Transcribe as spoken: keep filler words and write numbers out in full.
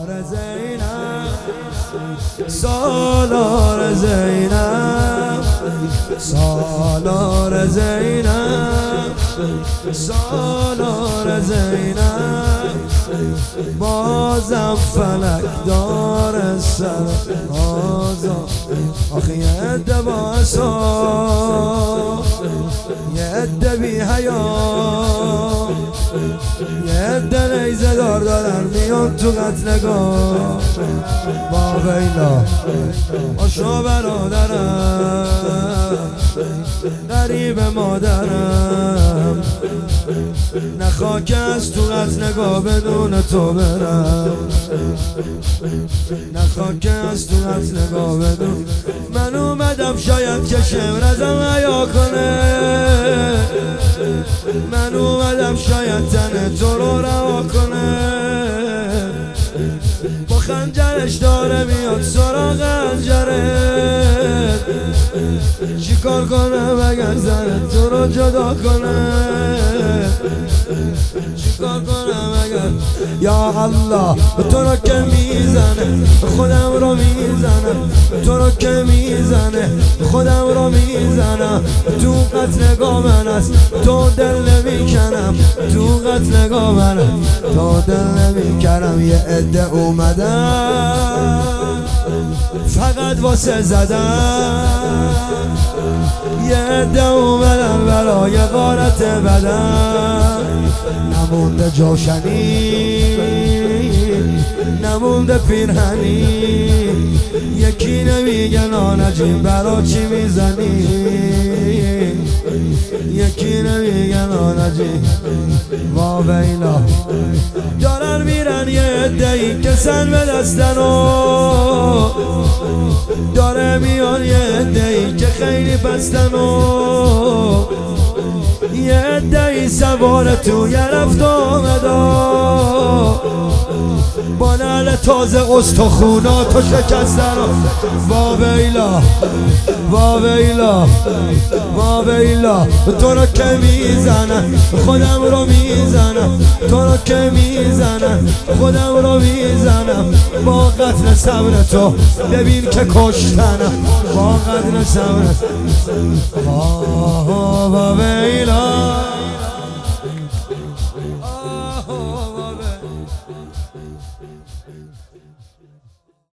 زینب سالار زینب سالار زینب سالار زینب بازم فلک دار سر آزاد آخه یه عده با اصاب یه عده بی حیا یه عده نیزه دار دارن میان تو قتلگاه با ویلا آشو برادرم غریب مادرم نه خاک از تو قتلگاه بدون تو برم نه خاک از تو قتلگاه بدون من اومدم شاید که شمر ازم حیا کنه من اومدم شاید تن تو رو رها کنه با خنجرش داره میاد سراغ خنجرت چی کار کنم اگر زنت تو رو جدا کنه چی کار کنم اگر یا الله تو رو که میزنه خودم رو میزنم تو رو که میزنه خودم رو میزنم تو قتلگاه من است تو دل نمیکنم تو قتلگاه من تو دل نمیکنم یه عده اومدم فقط واسه زدم یه عده اومدم برای غارت بدن نمونده جوشنی نمونده پیرهنی یکی نمیگه نانجیم برا چی میزنی یکی نمیگه نانجیم وا ویلا دارن میرن یه عده‌ای که سن به دستن و داره میان یه عده‌ای که خیلی بستن و یه عده‌ای سوار تو یه رفت آمدا با نعل تازه استخوناتو شکستن وا ویلا وا ویلا وا ویلا تو رو که میزنن خودم رو میزنم تو رو که میزنن خودم رو میزنم با قتل صبر تو ببین که کشتنم با قتل صبر وا ویلا